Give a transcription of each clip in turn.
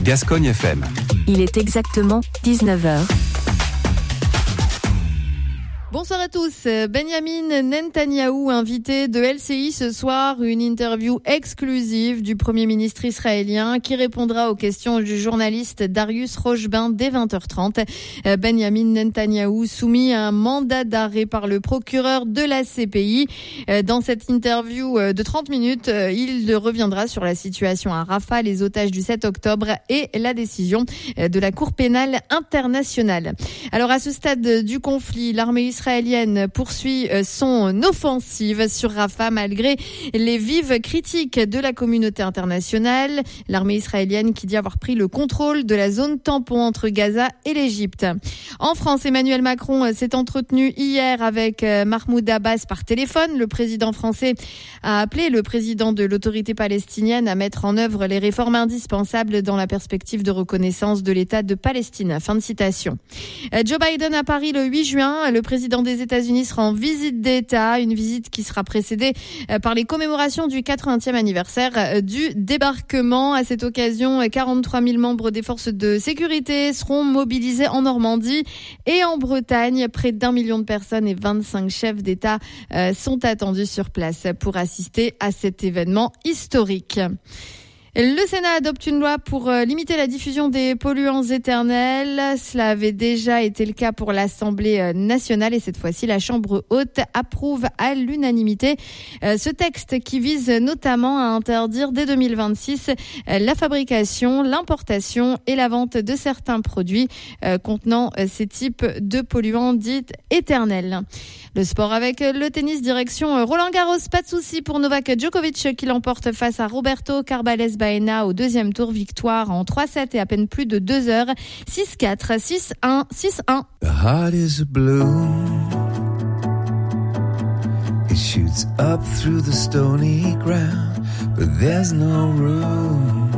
Gascogne FM. Il est exactement 19h. Bonsoir à tous. Benjamin Netanyahou, invité de LCI ce soir, une interview exclusive du Premier ministre israélien qui répondra aux questions du journaliste Darius Rochebin dès 20h30. Benjamin Netanyahou soumis à un mandat d'arrêt par le procureur de la CPI. Dans cette interview de 30 minutes, il reviendra sur la situation à Rafah, les otages du 7 octobre et la décision de la Cour pénale internationale. Alors à ce stade du conflit, l'armée israélienne poursuit son offensive sur Rafah malgré les vives critiques de la communauté internationale. L'armée israélienne qui dit avoir pris le contrôle de la zone tampon entre Gaza et l'Égypte. En France, Emmanuel Macron s'est entretenu hier avec Mahmoud Abbas par téléphone. Le président français a appelé le président de l'autorité palestinienne à mettre en œuvre les réformes indispensables dans la perspective de reconnaissance de l'État de Palestine. Fin de citation. Joe Biden à Paris le 8 juin. Le président des États-Unis sera en visite d'État, une visite qui sera précédée par les commémorations du 80e anniversaire du débarquement. À cette occasion, 43 000 membres des forces de sécurité seront mobilisés en Normandie et en Bretagne. Près d'1 million de personnes et 25 chefs d'État sont attendus sur place pour assister à cet événement historique. Le Sénat adopte une loi pour limiter la diffusion des polluants éternels. Cela avait déjà été le cas pour l'Assemblée nationale et cette fois-ci, la Chambre haute approuve à l'unanimité ce texte qui vise notamment à interdire dès 2026 la fabrication, l'importation et la vente de certains produits contenant ces types de polluants dits éternels. Le sport avec le tennis direction Roland-Garros. Pas de souci pour Novak Djokovic qui l'emporte face à Roberto Carballes Baena au deuxième tour. Victoire en 3-7 et à peine plus de 2 heures. 6-4, 6-1, 6-1. The heart is blue. It shoots up through the stony ground, but there's no room.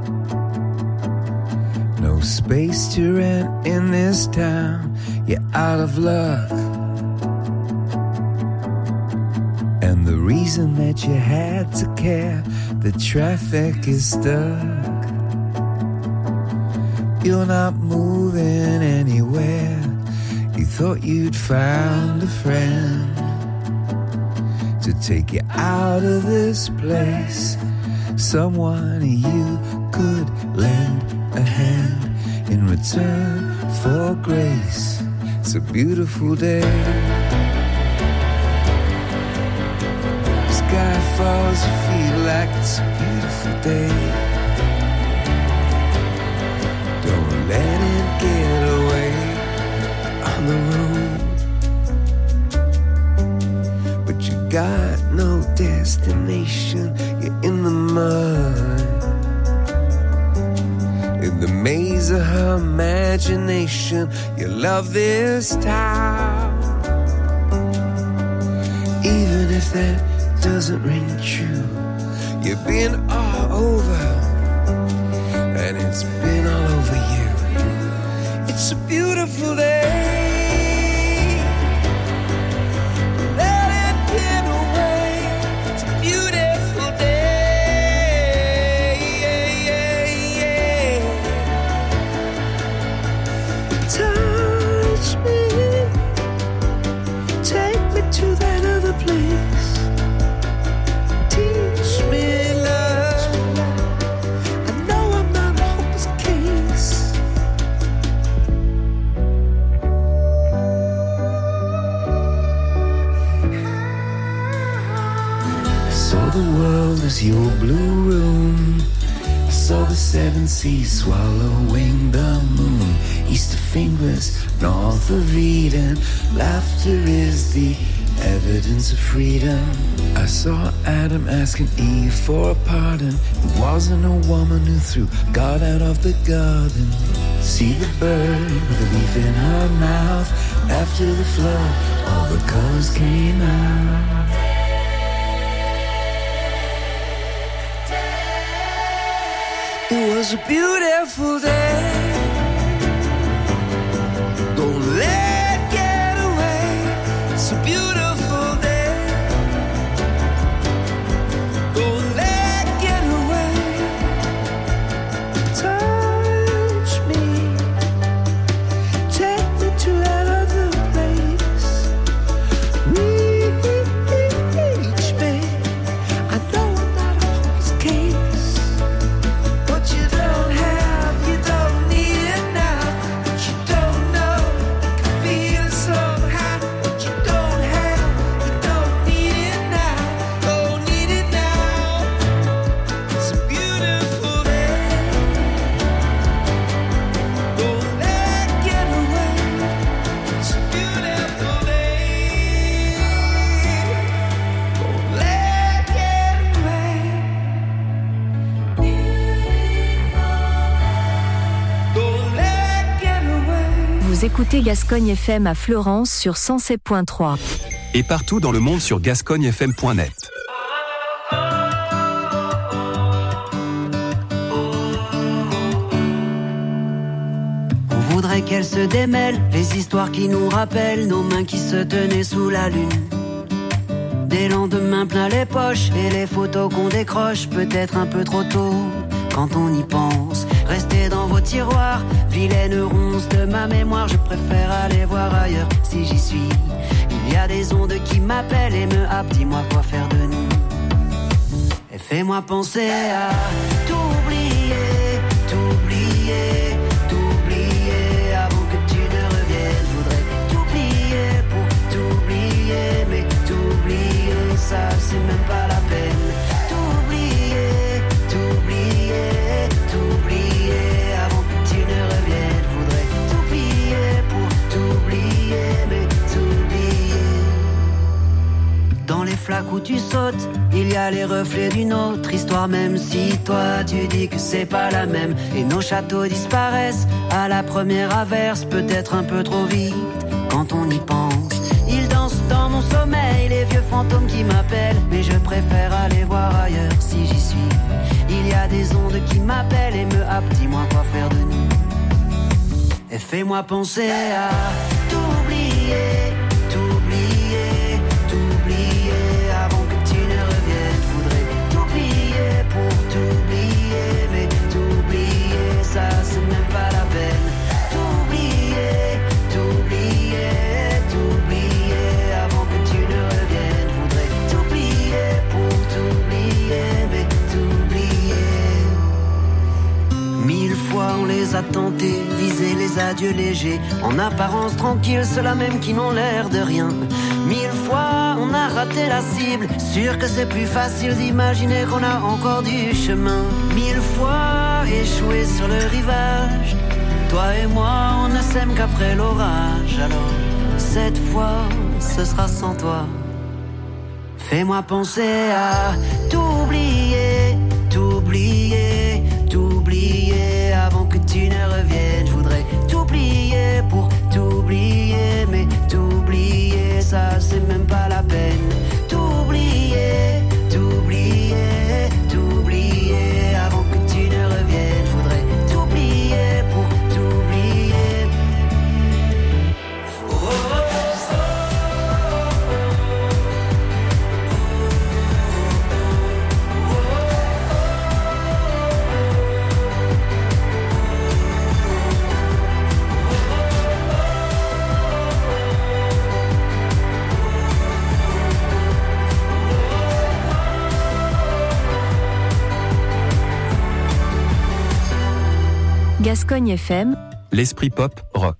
No space to rent in this town. You're out of luck. And the reason that you had to care, the traffic is stuck. You're not moving anywhere. You thought you'd found a friend to take you out of this place. Someone you could lend a hand in return for grace. It's a beautiful day. Sky falls, you feel like it's a beautiful day. Don't let it get away on the road. But you got no destination, you're in the mud. In the maze of her imagination, you love this town. Even if that doesn't ring true, you've been all over, and it's been all over you. It's a beautiful day. Let it get away. It's a beautiful day. Touch me, take me to that other place. Was your blue room. I saw the 7 seas swallowing the moon. East of fingers, north of Eden. Laughter is the evidence of freedom. I saw Adam asking Eve for a pardon. It wasn't a woman who threw God out of the garden. See the bird with a leaf in her mouth. After the flood, all the colors came out. It was a beautiful day. Don't let it get away. It's a beautiful day. Don't let it get away. Touch Vous écoutez Gascogne FM à Fleurance sur 107.3. Et partout dans le monde sur gascognefm.net. On voudrait qu'elles se démêlent, les histoires qui nous rappellent nos mains qui se tenaient sous la lune. Des lendemains plein les poches et les photos qu'on décroche peut-être un peu trop tôt quand on y pense. Restez dans vos tiroirs, vilaine ronce de ma mémoire, je préfère aller voir ailleurs si j'y suis. Il y a des ondes qui m'appellent et me happent, dis-moi quoi faire de nous. Et fais-moi penser à t'oublier, t'oublier, t'oublier avant que tu ne reviennes. Je voudrais t'oublier pour t'oublier, mais t'oublier ça c'est même pas la peine. T'oublier, t'oublier, t'oublier avant que tu ne reviennes. Je voudrais t'oublier pour t'oublier, mais t'oublier. Dans les flaques où tu sautes, il y a les reflets d'une autre histoire, même si toi tu dis que c'est pas la même. Et nos châteaux disparaissent à la première averse, peut-être un peu trop vite quand on y pense. Ils dansent dans mon sommeil, les vieux fantômes qui m'appellent, mais je préfère aller voir ailleurs si j'y suis. Il y a des ondes qui m'appellent et me happent, dis-moi quoi faire de nous. Et fais-moi penser à t'oublier, t'oublier, t'oublier avant que tu ne reviennes. Je voudrais t'oublier pour t'oublier, mais t'oublier ça c'est même pas la peine. T'oublier, t'oublier, t'oublier avant que tu ne reviennes. Je voudrais t'oublier pour t'oublier, mais t'oublier. 1000 fois on les a tentés, viser les adieux légers, en apparence tranquilles, ceux-là même qui n'ont l'air de rien. 1000 fois on a raté la cible, sûr que c'est plus facile d'imaginer qu'on a encore du chemin. 1000 fois échoué sur le rivage, toi et moi on ne s'aime qu'après l'orage. Alors cette fois ce sera sans toi. Fais-moi penser à t'oublier, t'oublier, t'oublier avant que tu ne reviennes. Je voudrais t'oublier pour t'oublier, mais t'oublier ça c'est même pas la peine. T'oublier, t'oublier, t'oublier avant que tu ne reviennes. Je voudrais t'oublier pour t'oublier. Oh, oh, oh. Gascogne FM, L'esprit pop rock.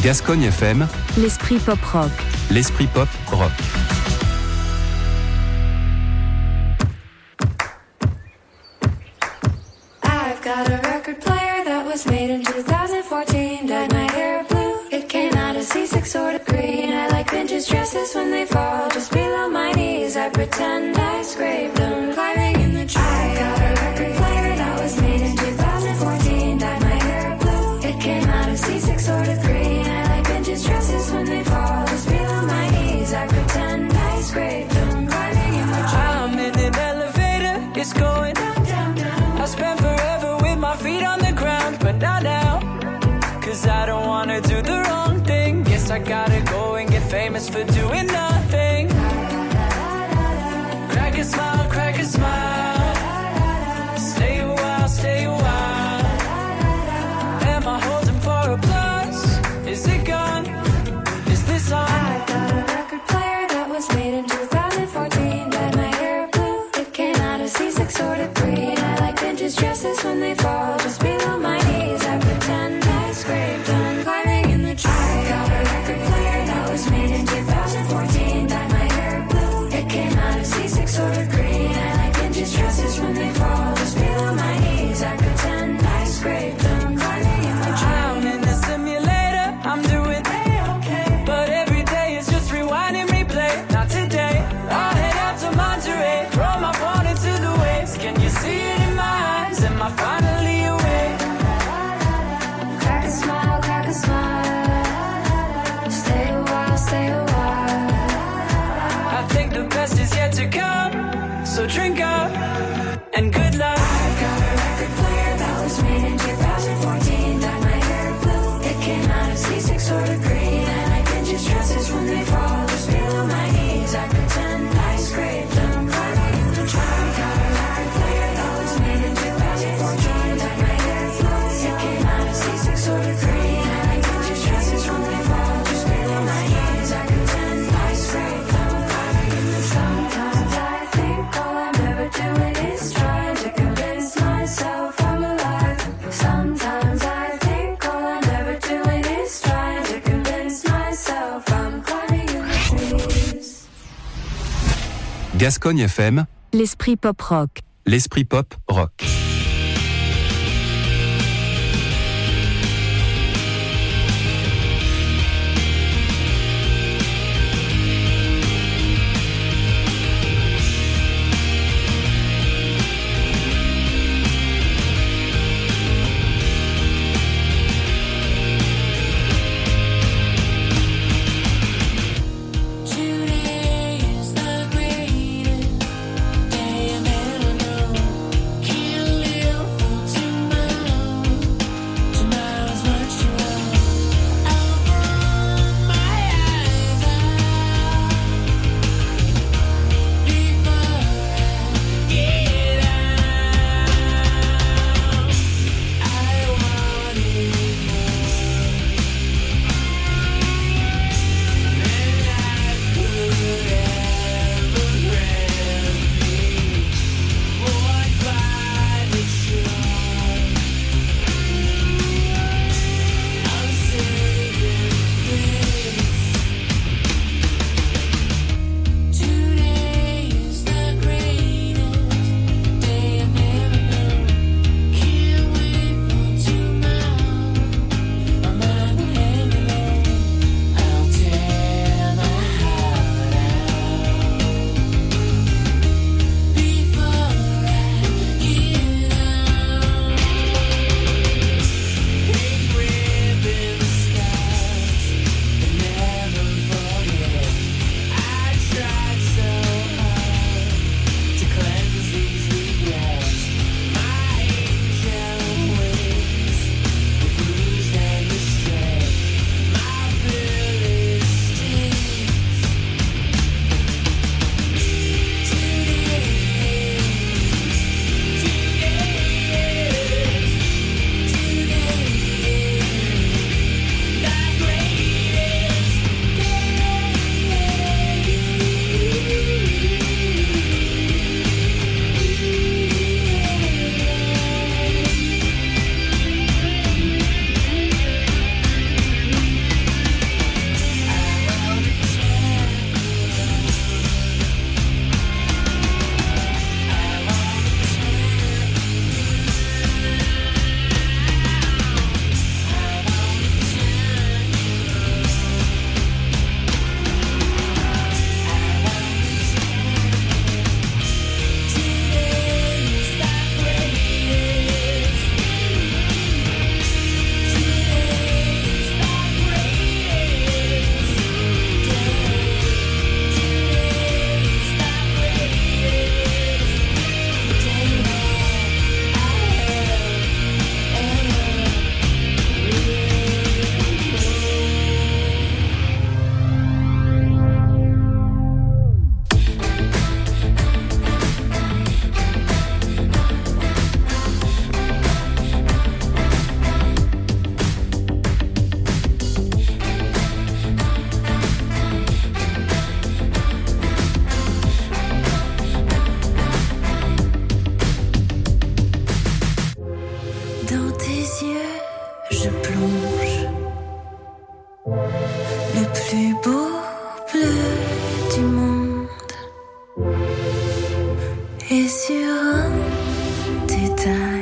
Gascogne FM, l'esprit pop rock. l'esprit pop rock. I've got a record player that was made in 2014. Dyed my hair blue, it came out a C6 sort of green. I like vintage dresses when they fall just below my knees. I pretend I scraped them climbing in the trees. I got a record player that was made in 2014. Dyed my hair blue, it came out a C6 sort of green. I like vintage dresses when they fall just below my knees. I pretend I scraped them climbing in the trees. I'm in an elevator, it's going down, down, down. I spent forever with my feet on the ground, but not now. Cause I don't wanna do the wrong thing. Guess I gotta go and get famous for doing nothing. Crack a smile, crack a smile. Stay a while, stay a while. Am I holding for applause? Is it gone? Is this on? I got a record player that was made in 2014. Dyed my hair blue, it came out a C6 sort of green. I like vintage dresses when they fall just below my knees. I pretend I scraped them climbing in the trees. I got a record player that was made in 2014. Dyed my hair blue, it came out a C6 sort of green. I like vintage dresses when they fall just below my knees. I pretend I scraped them climbing in the trees. I'm in the simulator, I'm doing okay. But every day it's just rewind and replay. Not today, I'll head out to Monterey. Throw my phone into the waves. Can you see it in my eyes? Am I finally awake? Crack a smile, crack a smile. Stay a while, stay a while. I think the best is yet to come. So drink up and good luck. I've got a record player that was made in 2014. Dyed my hair blue, it came out a C6 sort of green. I like vintage dresses when they fall just below my knees. I pretend I scraped them climbing in the trees. I've got a record player that was made in 2014. Dyed my hair blue, it came out a C6 sort of green. I like vintage dresses when they fall just below my knees. I pretend I scraped them climbing in the trees. Sometimes I think all I'm ever doing is trying to convince myself I'm alive. Sometimes I think all I'm ever doing is trying to convince myself I'm climbing in the trees. Gascogne FM, L'esprit pop rock. l'esprit pop rock. Today is the greatest day I've ever known. Can't Dans tes yeux, je plonge. Le plus beau bleu du monde. Et sur un détail.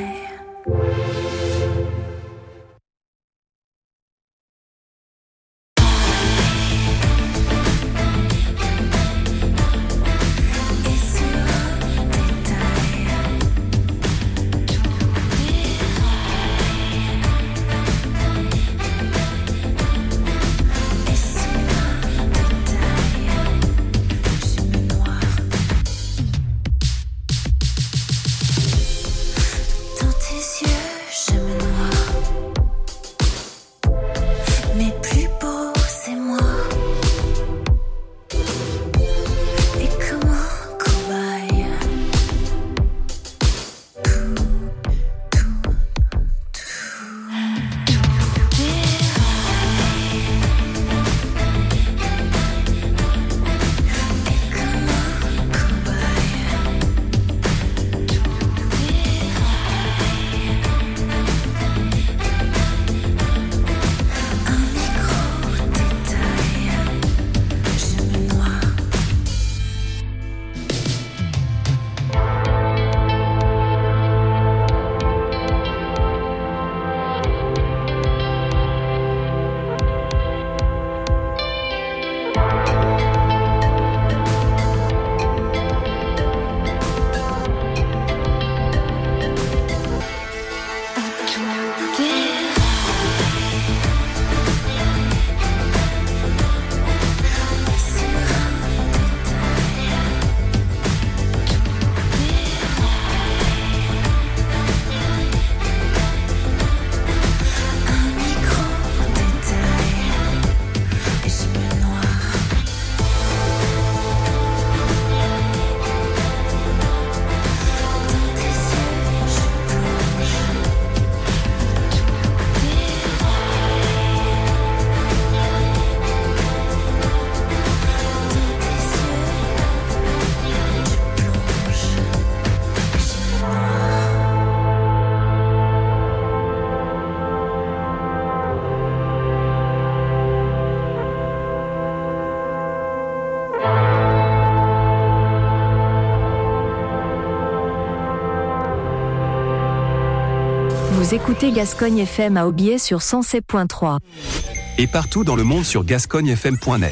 Vous écoutez Gascogne FM à Aubier sur 107.3. Et partout dans le monde sur gascognefm.net.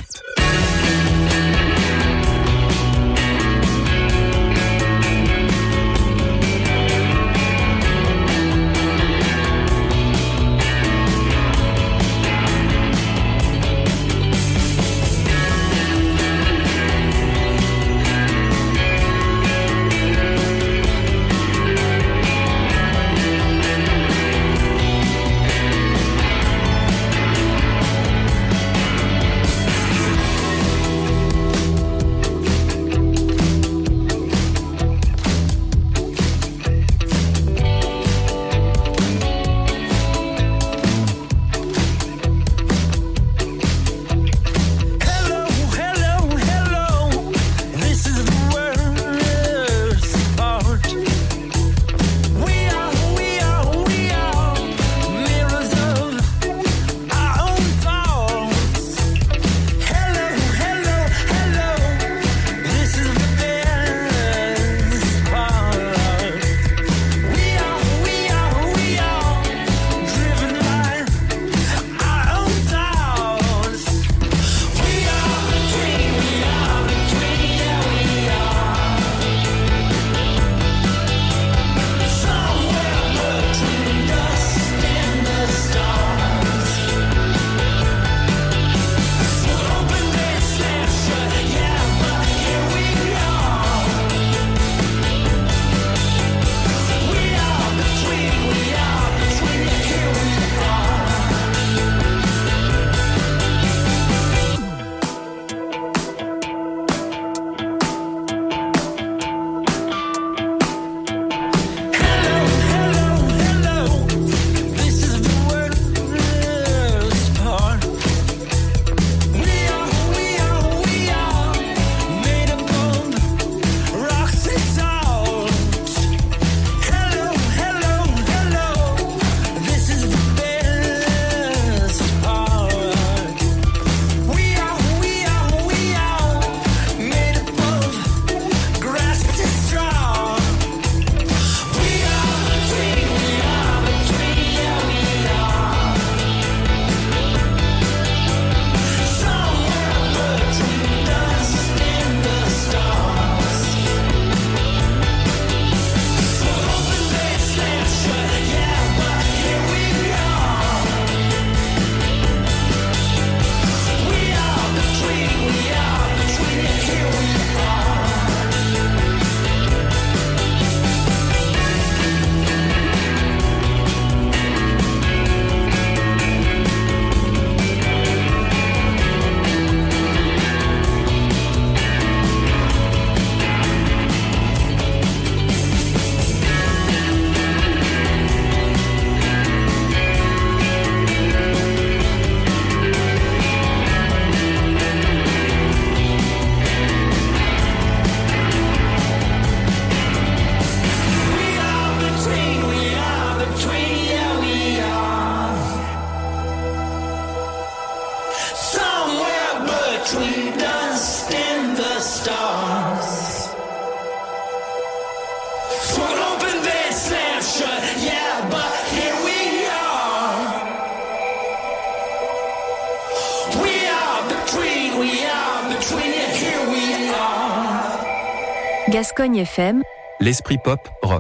Gascogne FM, l'esprit pop rock.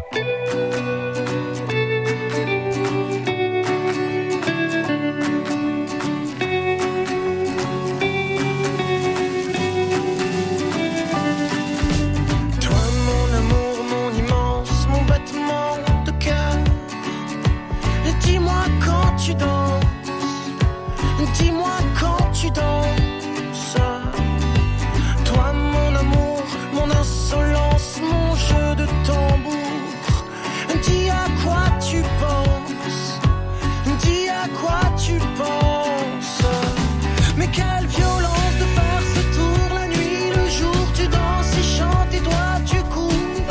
Dis-moi quand tu danses, toi mon amour, mon insolence, mon jeu de tambour. Dis à quoi tu penses, dis à quoi tu penses. Mais quelle violence de faire ce tour la nuit, le jour tu danses et chantes et toi tu cours.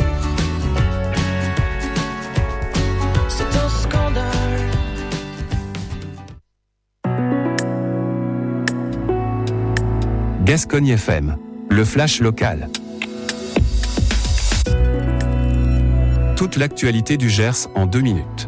C'est un scandale. Gascogne FM, le flash local. Toute l'actualité du Gers en 2 minutes.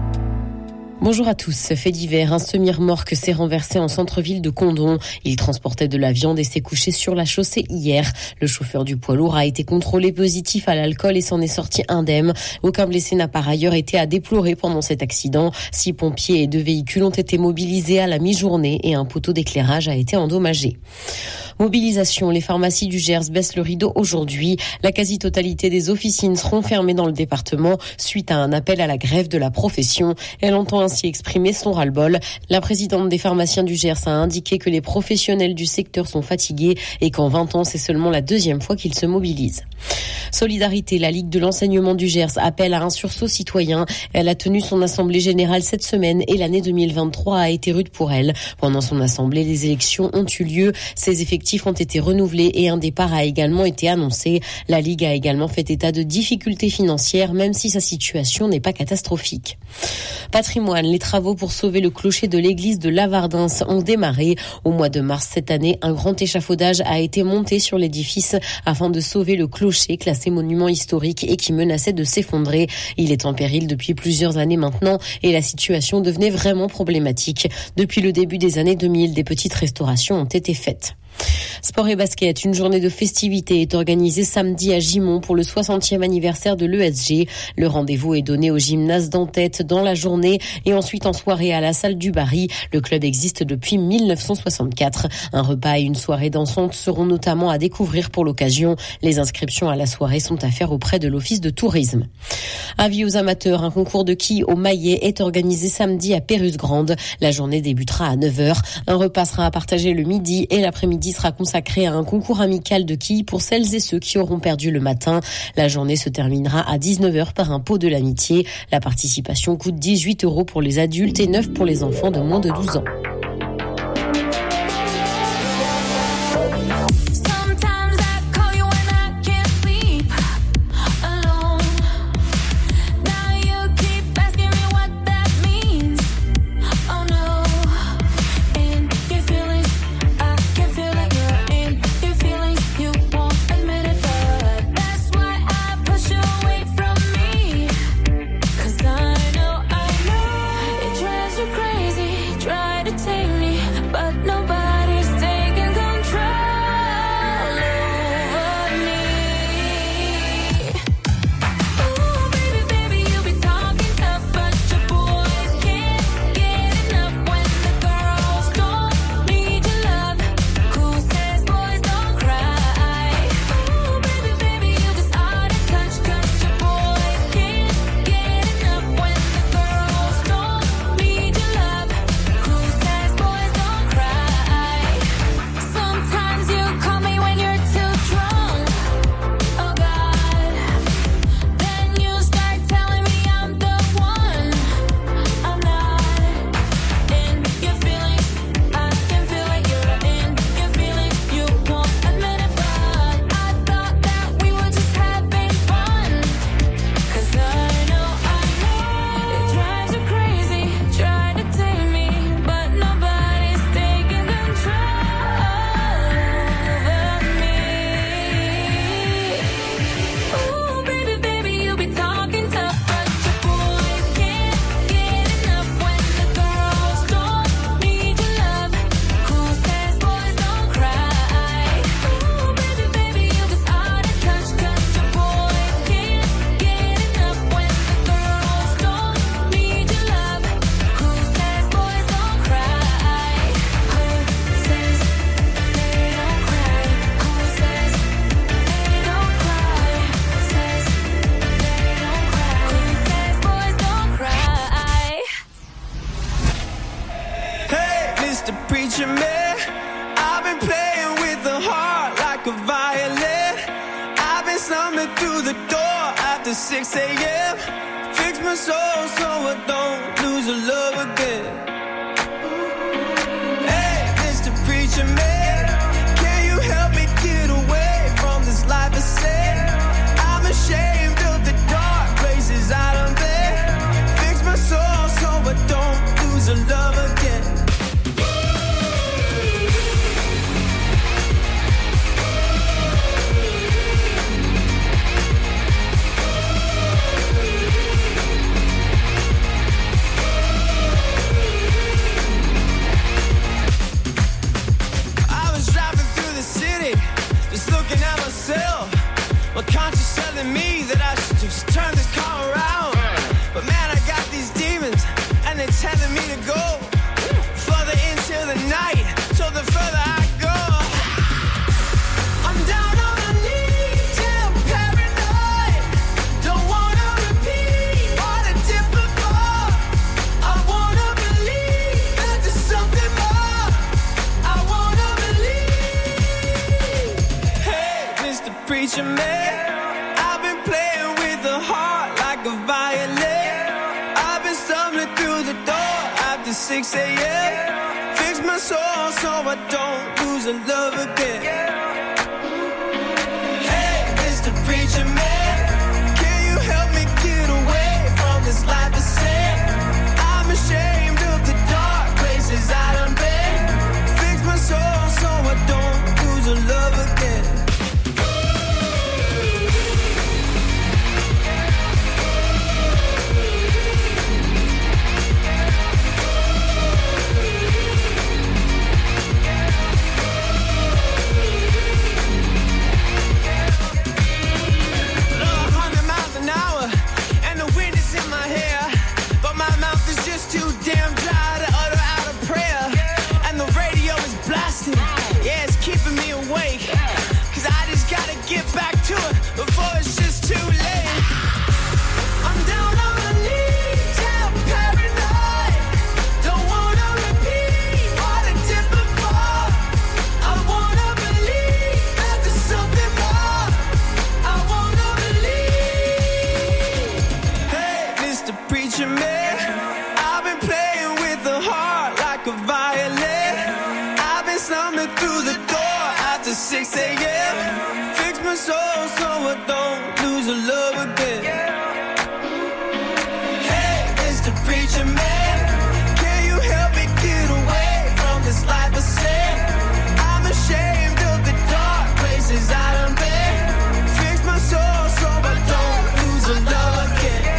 Bonjour à tous. Fait divers, un semi-remorque s'est renversé en centre-ville de Condom. Il transportait de la viande et s'est couché sur la chaussée hier. Le chauffeur du poids lourd a été contrôlé positif à l'alcool et s'en est sorti indemne. Aucun blessé n'a par ailleurs été à déplorer pendant cet accident. 6 pompiers et 2 véhicules ont été mobilisés à la mi-journée et un poteau d'éclairage a été endommagé. Mobilisation, les pharmacies du Gers baissent le rideau aujourd'hui. La quasi-totalité des officines seront fermées dans le département suite à un appel à la grève de la profession. Elle entend ainsi exprimer son ras-le-bol. La présidente des pharmaciens du Gers a indiqué que les professionnels du secteur sont fatigués et qu'en 20 ans, c'est seulement la 2e fois qu'ils se mobilisent. Solidarité, la Ligue de l'enseignement du Gers appelle à un sursaut citoyen. Elle a tenu son assemblée générale cette semaine et l'année 2023 a été rude pour elle. Pendant son assemblée, les élections ont eu lieu. Ses effectifs ont été renouvelés et un départ a également été annoncé. La Ligue a également fait état de difficultés financières, même si sa situation n'est pas catastrophique. Patrimoine, les travaux pour sauver le clocher de l'église de Lavardins ont démarré. Au mois de mars cette année, un grand échafaudage a été monté sur l'édifice afin de sauver le clocher classé monument historique et qui menaçait de s'effondrer. Il est en péril depuis plusieurs années maintenant et la situation devenait vraiment problématique. Depuis le début des années 2000, des petites restaurations ont été faites. Sport et basket, une journée de festivités est organisée samedi à Gimont pour le 60e anniversaire de l'ESG. Le rendez-vous est donné au gymnase d'Entête dans la journée et ensuite en soirée à la salle du Barry. Le club existe depuis 1964. Un repas et une soirée dansante seront notamment à découvrir pour l'occasion. Les inscriptions à la soirée sont à faire auprès de l'office de tourisme. Avis aux amateurs, un concours de quilles au maillet est organisé samedi à Pérus-Grande. La journée débutera à 9h. Un repas sera à partager le midi et l'après-midi sera consacré à un concours amical de quilles pour celles et ceux qui auront perdu le matin. La journée se terminera à 19h par un pot de l'amitié. La participation coûte 18 € pour les adultes et 9 pour les enfants de moins de 12 ans. Try to preacher man. I've been playing with the heart like a violin. I've been stumbling through the door after 6 a.m. Fix my soul so I don't lose a love again. Hey, Mr. Preacher Man, can you help me get away from this life of sin? I'm ashamed of the dark places I done been. Fix my soul so I don't lose a love again. Looking at myself, my conscience telling me that I should just turn this car around. But man, I got these demons, and they're telling me to go further into the night. So the further I go, I'm down on my knees, yeah, I'm paranoid. Don't wanna repeat what I did before. I wanna believe that there's something more. I wanna believe. Preacher man, I've been playing with the heart like a violin. I've been stumbling through the door after 6 a.m. Fix my soul so I don't lose a love again. Hey, Mr. Preacher Man, can you help me get away from this life of sin? I'm ashamed of the dark places I done been. Fix my soul so I don't lose a love again. Too damn dry to utter out a prayer. And the radio is blasting. Yeah, it's keeping me awake. Cause I just gotta get back to it before it's just too late. I'm down on my knees, yeah, I'm paranoid. Don't wanna repeat what I did before. I wanna believe that there's something more. I wanna believe. Hey, Mr. Preacher Man, stumbling through the door after 6 a.m. Fix my soul so I don't lose a love again. Hey, Mr. Preacher Man, can you help me get away from this life of sin? I'm ashamed of the dark places I done been. Fix my soul so I don't lose a love again.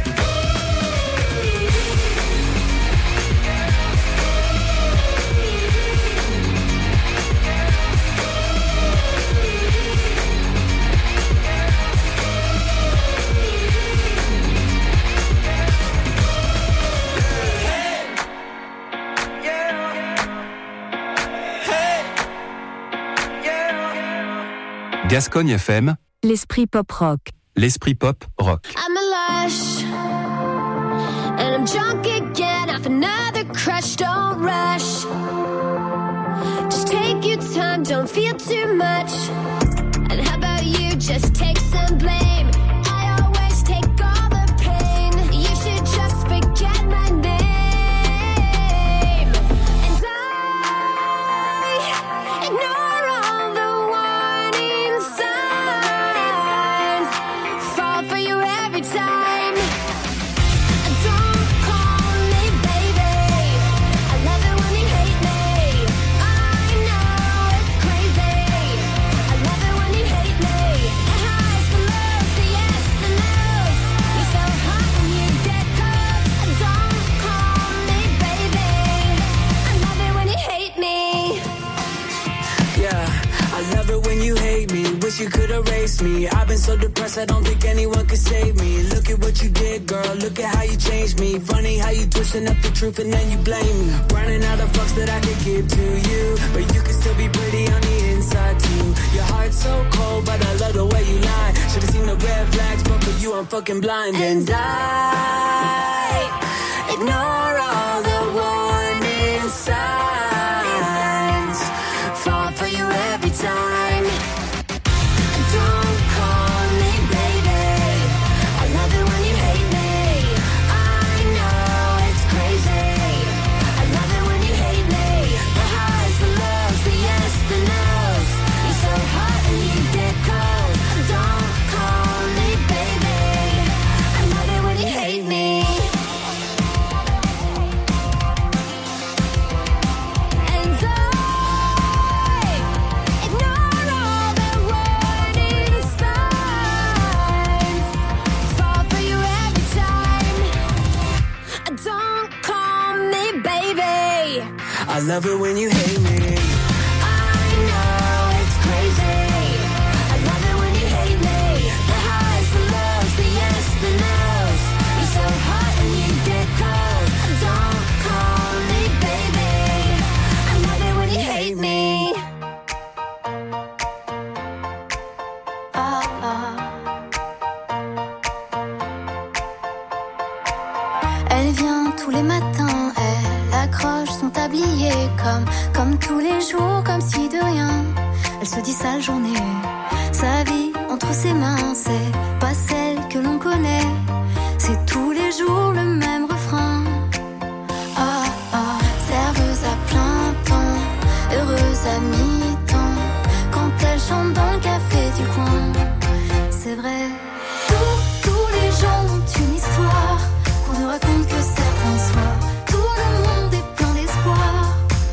Gascogne FM, l'esprit pop rock. L'esprit pop rock. I'm a lush, and I'm drunk again off another crush. Don't rush, just take your time, don't feel too much. And how about you just take some blame? I always take all the pain. You should just forget my name. And I ignore all the warning signs, fall for you every time. Don't call me baby, I love it when you hate me. I know it's crazy, I love it when you hate me. The highs, the lows, the yes, the no's. You're so hot when you get close. Don't call me baby, I love it when you hate me. Yeah, I love it when you hate me. Wish you could erase me. I've been so depressed, I don't think anyone could save me. Look at what you did, girl. Look at how you changed me. Funny how you twisting up the truth and then you blame me. Running out of fucks that I could give to you, but you can still be pretty on the inside too. Your heart's so cold, but I love the way you lie. Should've seen the red flags, but for you I'm fucking blind. And I ignore all the warning signs. baby. I love it when you hate me. I know it's crazy. I love it when you hate me. The highs, the lows, the yes, the no's. You're so hot and you get cold. Don't call me baby. I love it when you hate me. Elle vient tous les matins, elle accroche son tablier comme tous les jours, comme si de rien. Elle se dit sale journée, sa vie entre ses mains, c'est pas celle que l'on connaît. C'est tous les jours le même refrain. Serveuse à plein temps, heureuse à mi-temps, quand elle chante dans le café du coin. C'est vrai, tous les gens ont une histoire qu'on ne raconte que certains soirs. Tout le monde est plein d'espoir.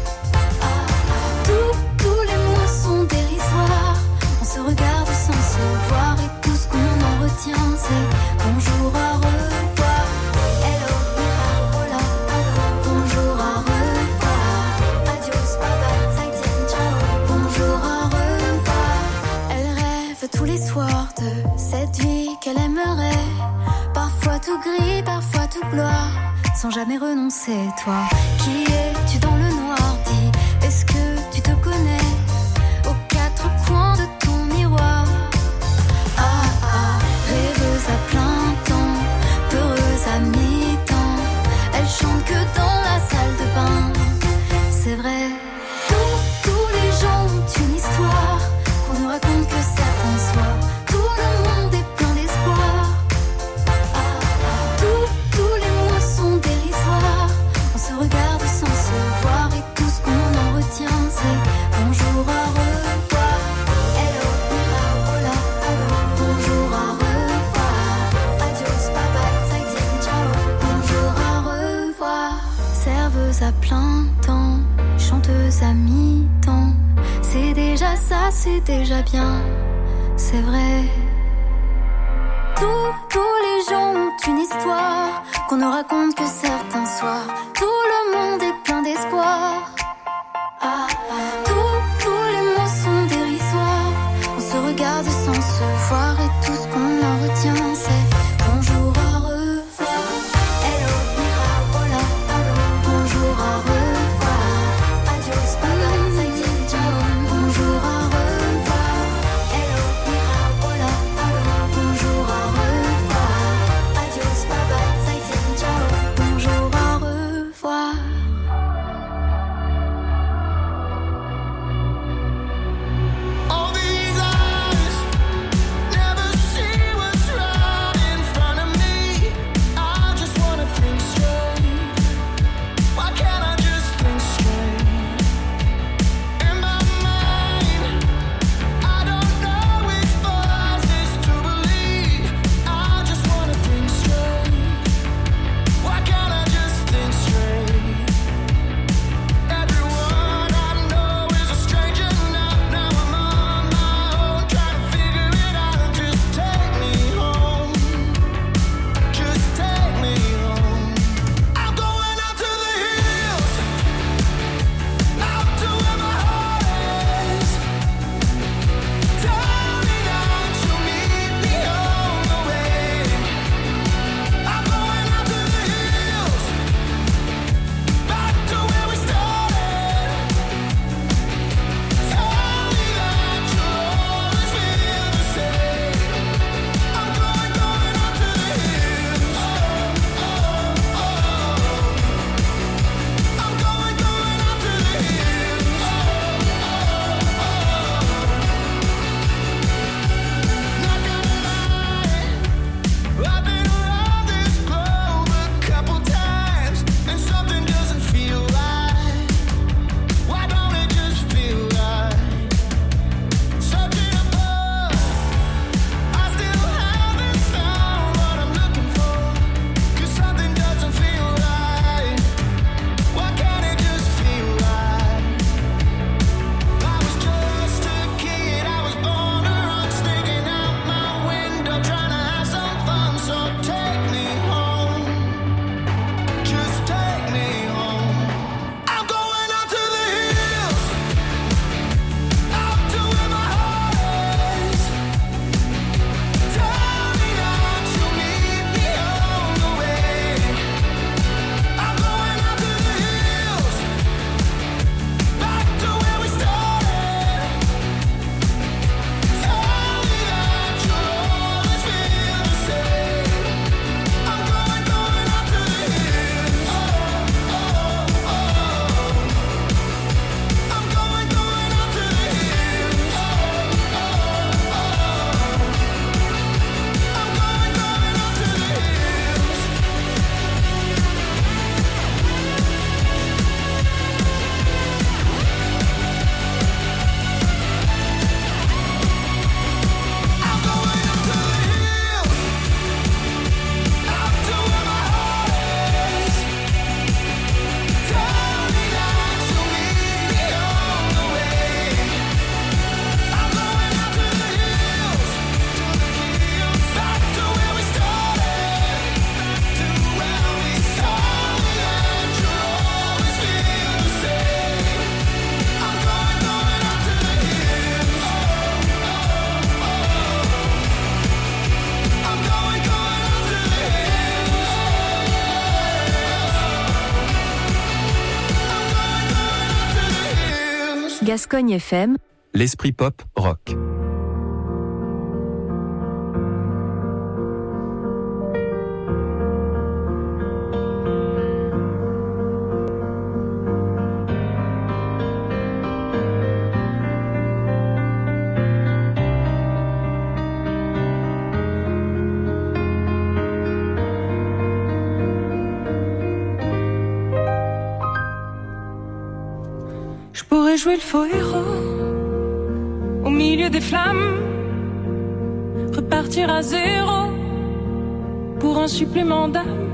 Tous les mots sont dérisoires. On se regarde sans se voir et tout ce qu'on en retient c'est bonjour, au revoir. Hello, mira, hola, bonjour, au revoir. Adios, bye bye, zaijian, ciao. Bonjour, au revoir. Elle rêve tous les soirs de cette vie qu'elle aimerait. Parfois tout gris, parfois tout gloire, sans jamais renoncer. Toi, qui es-tu dans le noir? Dis, est-ce que tu te connais aux quatre coins de ton miroir? Rêveuse à plein temps, peureuse à mi-temps, elle chante que dans la salle de bain. C'est vrai, tous les gens ont une histoire qu'on ne raconte que certains soirs. Tout le monde est plein d'espoir. Tous les mots sont dérisoires. On se regarde sans se voir et tout ce qu'on en retient c'est bonjour, au revoir. Hello, mira, hola, bonjour, au revoir. Adios, bye bye, zaijian, ciao. Bonjour, au revoir. Serveuse à plein temps, chanteuse à mi-temps, c'est déjà ça, c'est déjà bien. C'est vrai. Tous les gens ont une histoire qu'on ne raconte que certains soirs. Tout le monde est plein d'espoir. Tous les mots sont dérisoires. On se regarde sans se voir et tout ce qu'on en retient c'est bonjour, au revoir. Hello, mira, hola, bonjour, au revoir. Adios, bye bye, zaijian, ciao. Bonjour, au revoir. Hello, mira, hola, bonjour, au revoir. Adios, bye bye, zaijian, ciao. Bonjour, au revoir. Gascogne FM, l'esprit pop rock. Je pourrais jouer le faux héros au milieu des flammes, repartir à zéro pour un supplément d'âme.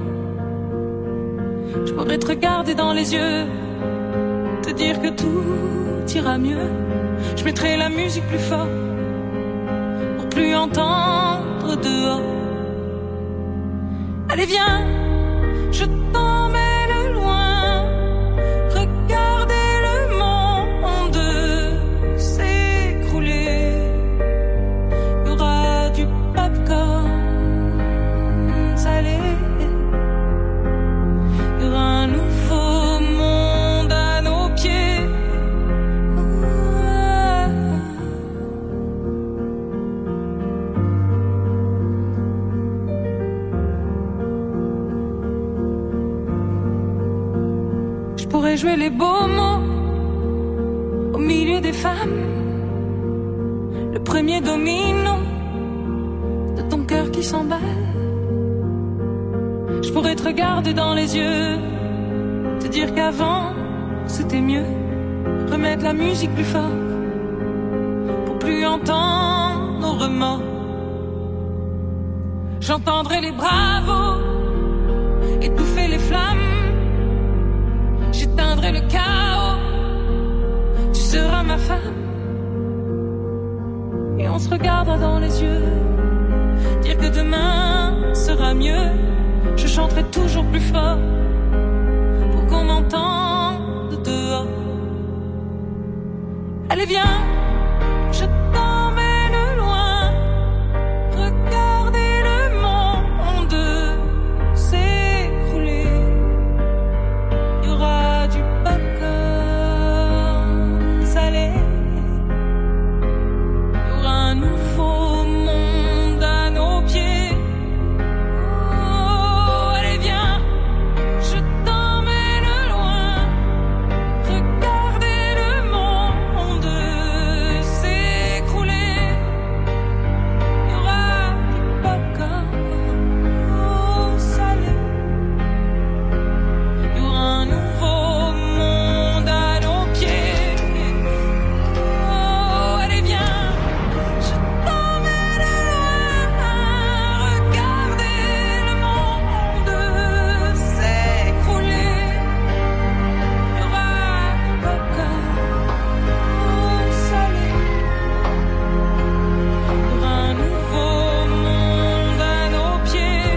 Je pourrais te regarder dans les yeux, te dire que tout ira mieux. Je mettrai la musique plus fort pour plus entendre dehors. Allez viens, je t'emmène loin, regarder le monde s'écrouler. Il y aura du popcorn salé, il y aura un nouveau monde à nos pieds. Je pourrais jouer les beaux mots au milieu des femmes, le premier domino de ton cœur qui s'emballe. Je pourrais te regarder dans les yeux, te dire qu'avant c'était mieux, remettre la musique plus fort pour plus entendre nos remords. J'entendrai les bravos étouffer les flammes, j'éteindrai le chaos, tu seras ma femme. Et on se regardera dans les yeux, dire que demain sera mieux. Je chanterai toujours plus fort pour qu'on m'entende dehors. Allez viens, je t'emmène loin, regarder le monde s'écrouler. Il y aura du popcorn salé, il y aura un nouveau monde à nos pieds. Oh, allez viens, je t'emmène loin, regarder le monde s'écrouler. Il y aura du popcorn salé, il y aura un nouveau monde à nos pieds. Oh, allez viens, je t'emmène loin, regarder le monde s'écrouler. Il y aura du popcorn salé, il y aura un nouveau monde à nos pieds.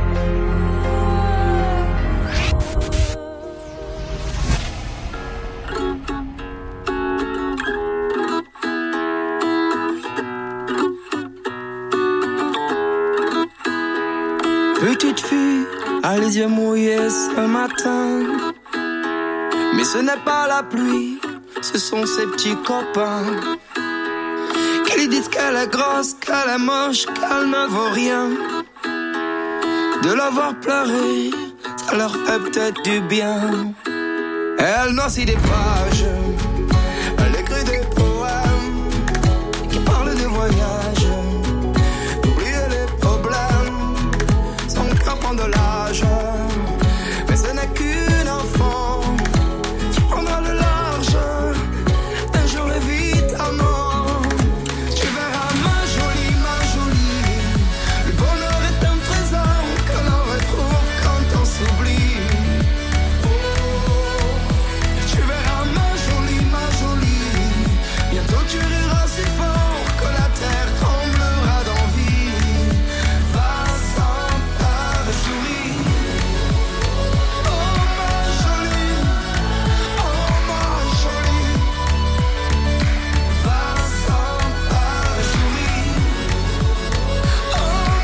Petite fille a les yeux mouillés ce matin, mais ce n'est pas la pluie, ce sont ses petits copains qui lui disent qu'elle est grosse, qu'elle est moche, qu'elle ne vaut rien. De la voir pleurer, ça leur fait peut-être du bien. Elle noircit des pages, elle écrit des poèmes qui parlent de voyage, d'oublier les problèmes. Son cœur prend de l'âge, mais ce n'est qu'une enfant qui prendra le large un jour évidemment. Tu verras ma jolie, le bonheur est un trésor que l'on retrouve quand on s'oublie. Oh, tu verras ma jolie, bientôt tu riras si fort que la terre tremblera d'envie. Va-t'en par et souris. Oh ma jolie, va-t'en par et souris. Oh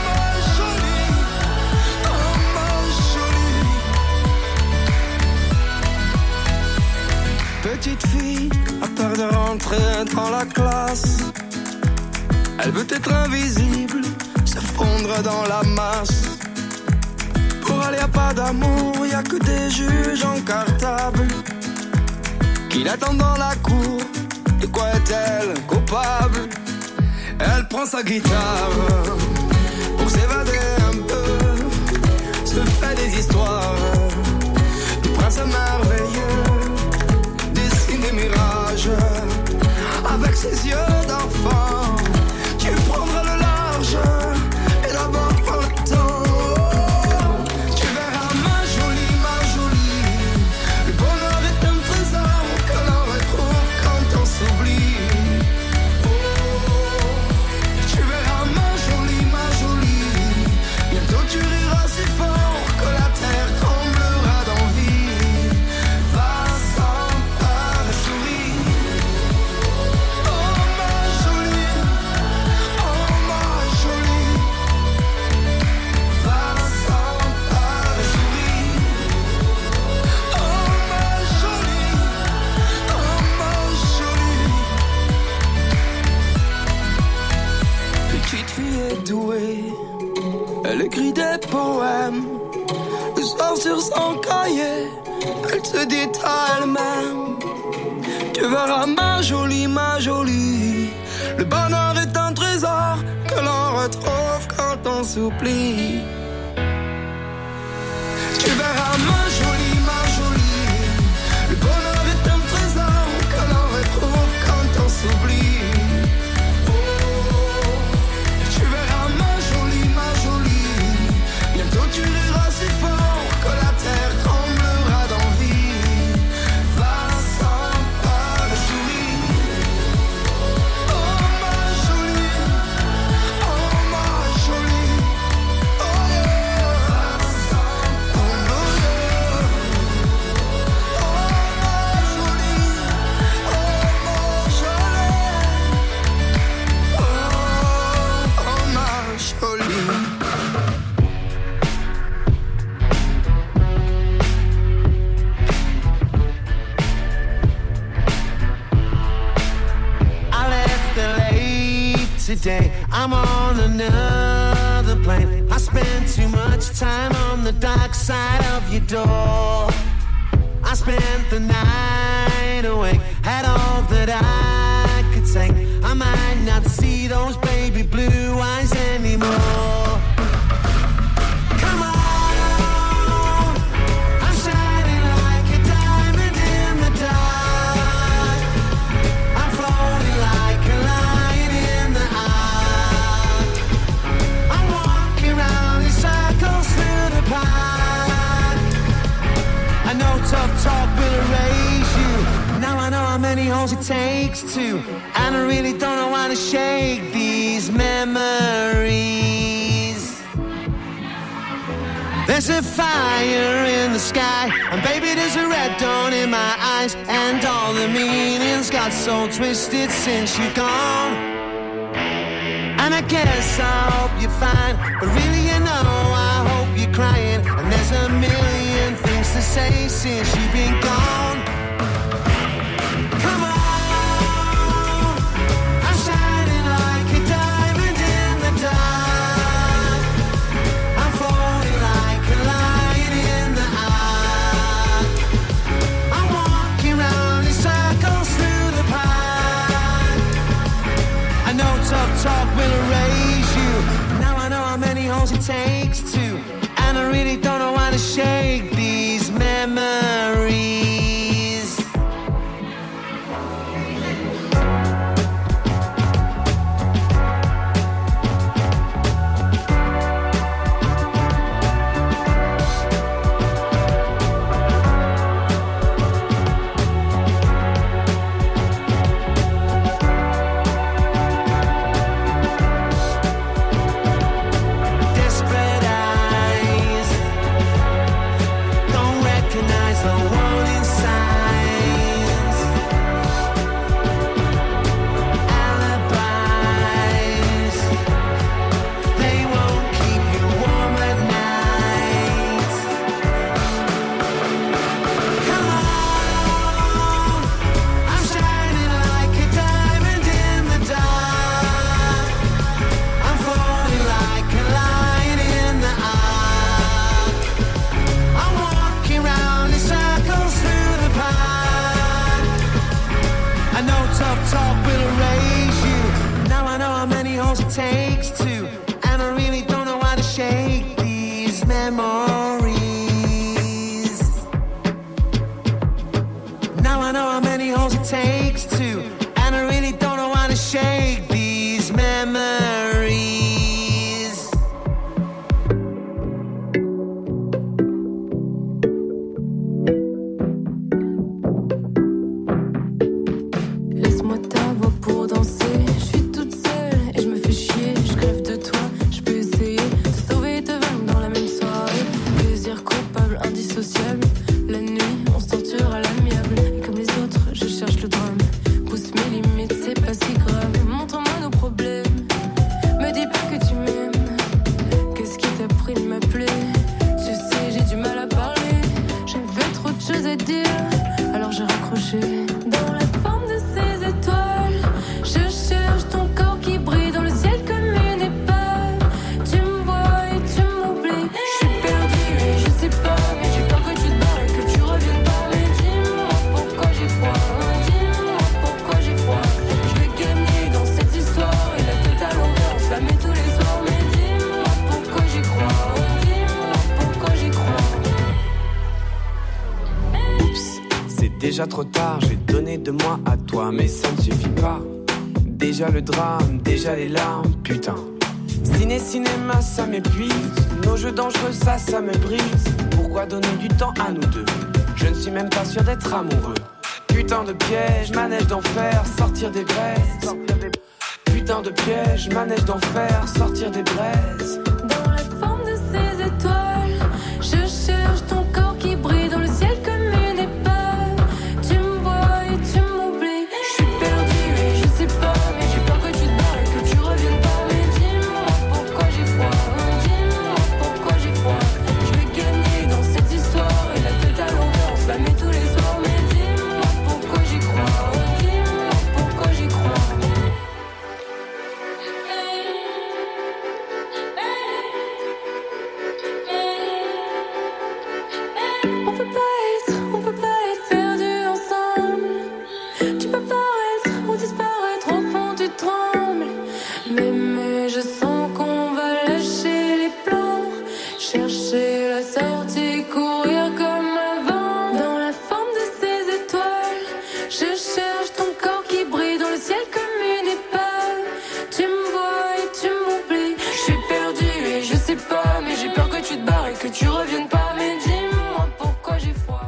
ma jolie. Petite fille a peur de rentrer rentrer dans la classe. Elle veut être invisible, se fondre dans la masse. Pour elle y a pas d'amour, y a que des juges en cartable qui l'attendent dans la cour. De quoi est-elle coupable? Elle prend sa guitare pour s'évader un peu, se fait des histoires du prince merveilleux, dessine des mirages avec ses yeux d'enfant. Tu prendras le large et d'abord prends le temps. Tu verras ma jolie, le bonheur est un trésor que l'on retrouve quand on s'oublie. Tu verras ma jolie, bientôt tu riras si fort que la terre tremblera d'envie. Va sans peur et souris. Oh ma jolie, va sans peur et souris. Oh ma jolie. Petite fille est douée, elle écrit des poèmes. Le soir sur son cahier, elle se dit à elle-même: tu verras ma jolie, le bonheur est un trésor que l'on retrouve quand on s'oublie. Tu verras ma jolie, le bonheur est un trésor que l'on retrouve quand on s'oublie. Tu verras ma jolie, bientôt tu riras si fort que la terre tremblera d'envie. Va sans peur et souris. Oh ma jolie, oh ma jolie, oh yeah. Va sans peur, oh yeah. Oh ma jolie, oh ma jolie. I left LA today. I'm on another plane. I spent too much time on the dark side of your door. I spent the night awake, had all that I could take. I might not see those baby blue eyes anymore. Come on, I'm shining like a diamond in the dark. I'm floating like a lion in the ark. I'm walking round in circles through the park. I know tough talk will erase you. Now I know how many holes it takes to. And I really don't know how to shake these memories. There's a fire in the sky, and baby there's a red dawn in my eyes. And all the meanings got so twisted since you're gone. And I guess I hope you're fine, but really you know I hope you're crying. And there's a million things to say since you've been gone. Come on, I'm shining like a diamond in the dark. I'm floating like a lion in the ark. I'm walking round in circles through the park. I know tough talk will erase you. Now I know how many holes it takes to. And I really don't know how to shake these memories. Desperate eyes don't recognize the warning signs. Alibis, they won't keep you warm at night. Come on, I'm shining like a diamond. takes to, and I really don't know how to shake these memories. Now I know how many holes it takes to, and I really don't know how to shake these memories. Laisse-moi ta voix pour danser. Je suis toute seule et je me fais chier. Je crève de toi, je peux essayer de sauver et te vaincre dans la même soirée. Plaisir coupable, indissociable. La nuit, on se torture à l'amiable. Et comme les autres, je cherche le drame. Pousse mes limites, c'est pas si grave. Montre-moi nos problèmes. Me dis pas que tu m'aimes. Qu'est-ce qui t'a pris de m'appeler? Tu sais, j'ai du mal à parler. J'avais trop de choses à dire, alors j'ai raccroché. Dans la forme de ces étoiles, je cherche ton corps qui brille dans le ciel comme une épave. Tu me vois et tu m'oublies. Je suis perdue et je sais pas, mais j'ai peur que tu te barres et que tu reviennes pas. Mais dis-moi pourquoi j'ai froid, dis-moi pourquoi j'ai froid. Je vais gagner dans cette histoire et la tête à l'envers, on se la met tous les soirs. Mais dis-moi pourquoi j'y crois, dis-moi pourquoi j'y crois. Oups, c'est déjà trop tard, j'ai donné de moi à toi, mais ça ne suffit pas. Déjà le drame, déjà les larmes, putain. Cinéma, ça m'épuise. Nos jeux dangereux, ça me brise. Pourquoi donner du temps à nous deux? Je ne suis même pas sûr d'être amoureux. Putain de piège, manège d'enfer, sortir des braises. Putain de piège, manège d'enfer, sortir des braises.